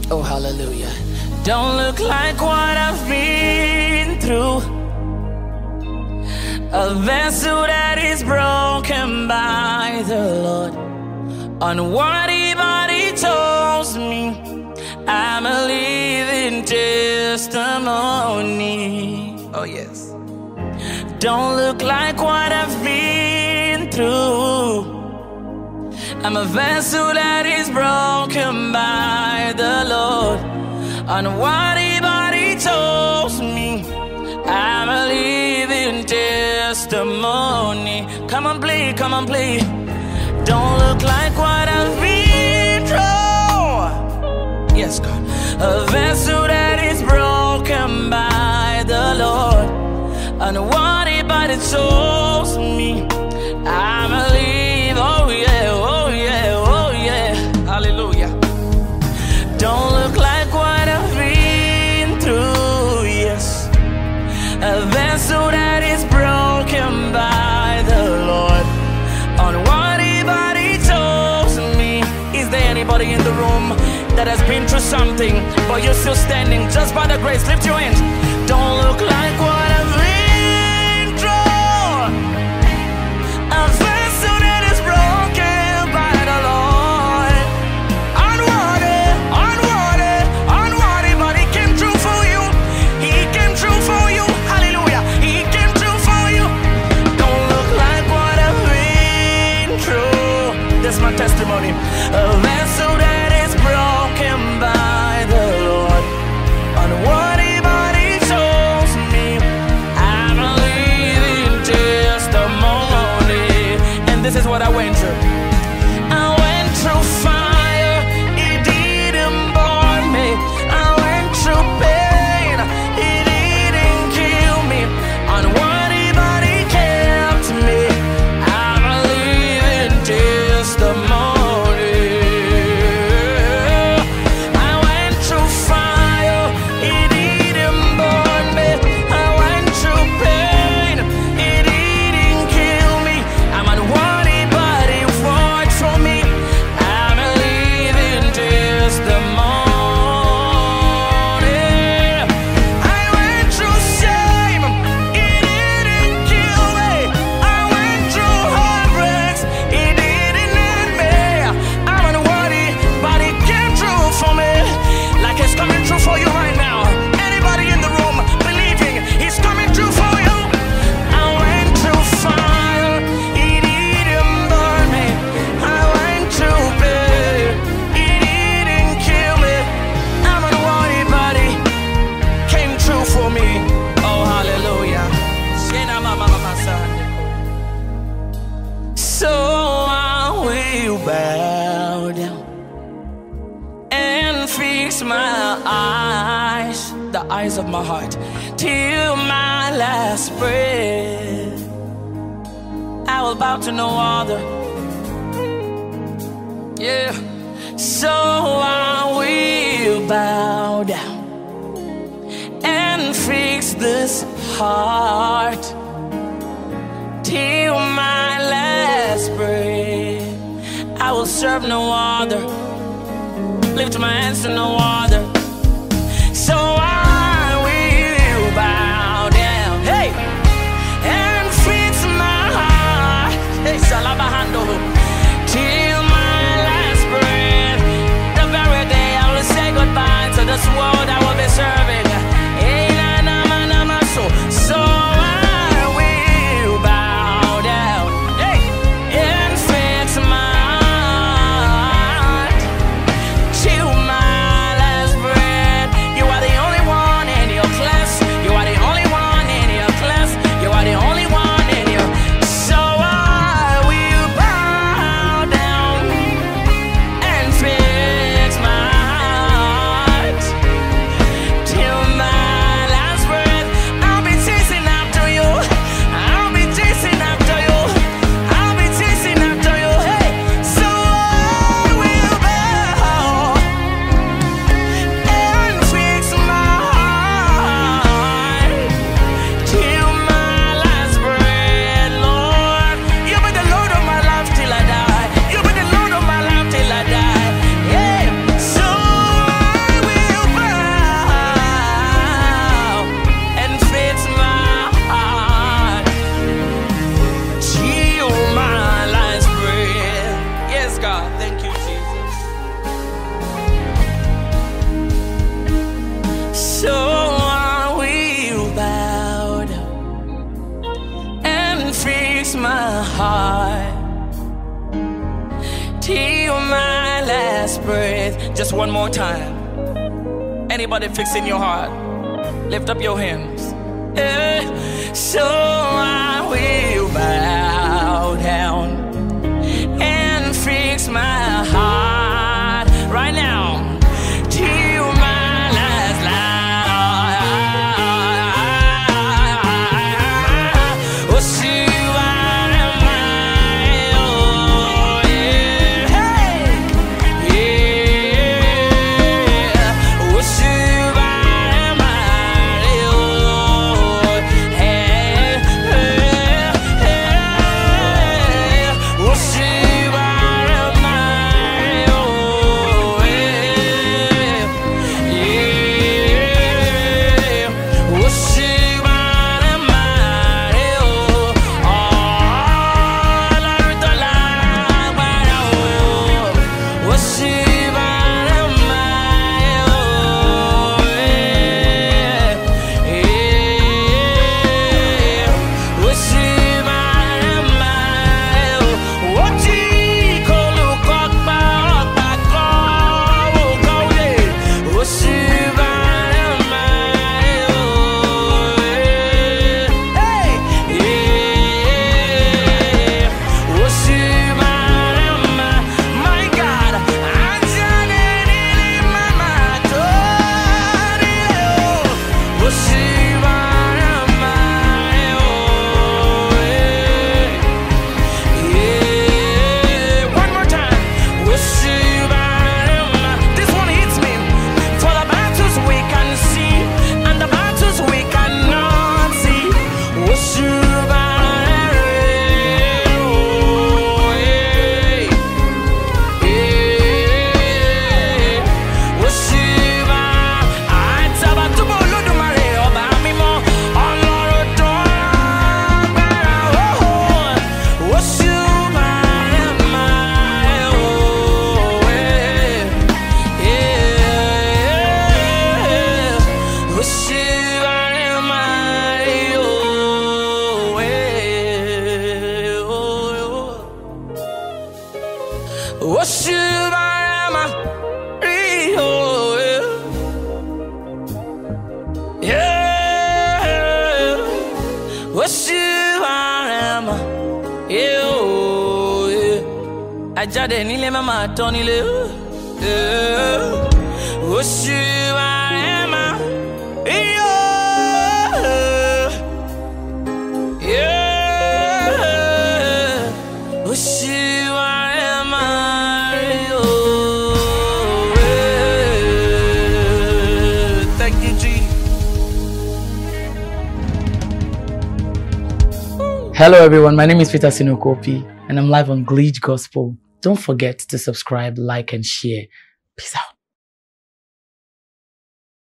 Oh, hallelujah. Don't look like what I've been through. A vessel that is broken by the Lord. Unworthy, but He chose me. I'm a living testimony. Oh, yes. Don't look like what I've been through. I'm a vessel that is broken by the Lord. Unworthy, but He chose me. I'm a living testimony. Come on, play, come on, play. Don't look like what I've been through. Yes, God. A vessel that is broken by the Lord. Unworthy, but it chose me. I'm a living, oh yeah, oh yeah, oh yeah. Hallelujah. Don't look like what I've been through, yes. A vessel that is broken by the Lord. Unworthy, but He chose me. Is there anybody in the room that has been through something, but you're still standing just by the grace? Lift your hands. Don't look like what I've been through. A vessel that is broken by the Lord. Unworthy, unworthy, unworthy, but He came through for you. He came through for you. Hallelujah. He came through for you. Don't look like what I've been through. That's my testimony. A vessel that is broken by the Lord. Unworthy, but He chose me. I'm a living testimony. And this is what I went through. I went through fire, it didn't burn me. I went through pain, it didn't kill me. Unworthy, but He kept me. I'm a living testimony. I went through fire, it didn't burn me. I went through pain, it didn't kill me. I'm unworthy, but He fought for me. I'm a living testimony. I went through shame, it didn't kill me. I went through heartbreaks, it didn't end me. I'm unworthy, but He came through for me. Like He's coming through for you right now. Anybody in the room believing He's coming through for you? I went through fire, it didn't burn me. I went through pain, it didn't kill me. I'm unworthy, but He came through for me. Oh, hallelujah. So I will bow down and fix my eyes, the eyes of my heart, till my last breath. I will bow to no other. Yeah. So I will bow down and fix this heart till my last breath. I will serve no other. Lift my hands to no other. So I will bow down, hey, and fix my heart, hey, salabahando, till my last breath. The very day I will say goodbye to this world I will be serving. Hey, na na na na na, so I will bow down, hey, and fix my heart till my last breath. fix my heart till my last breath. Just one more time. Anybody fixing your heart? Lift up your hands. So I will bow down and fix my heart right now till my last life. Oh, see what am I? Oh, yeah. Hey, yeah. Oh, see what am I? Oh, hey, hey, hey. Oh, see what am I? Oh, yeah, yeah. Oh, see what am I? Oh, la ruta la guara. Oh, see what am I? Oh, yeah, yeah. Oh, see what am I? Oh, chico look up back. Oh, go yeah. Oh, see what am I? Oh, yeah. Hey, yeah. Oh, see what am I? My God, I'm shining in my mind. Oh, yeah. Oh, see what am I? Oh, yeah. One more time. Oh, see what am I? This one hits me. For the battles we can see and the battles we cannot see. Oh, see what am I? Oh, yeah. Yeah. Oh, see what Àìtàbàtúbú Olódùmarè ọba mímọ́, Ọlọ́run tó lágbára. Oh, see what am I? Oh, yeah. Oh, see what am I? Oh, yeah. Oh, see what am I? Oh, yeah. Yeah. Oh, see what am I? Yeah, oh, yeah. Ajáde nílé má máa tán nílé. Yeah. Oh, see what am I? Yeah. Yeah. Oh, see what am I? Oh, yeah. Thank you, G. Hello everyone, my name is Peter Sinokopi and I'm live on Glitch Gospel. Don't forget to subscribe, like and share. Peace out.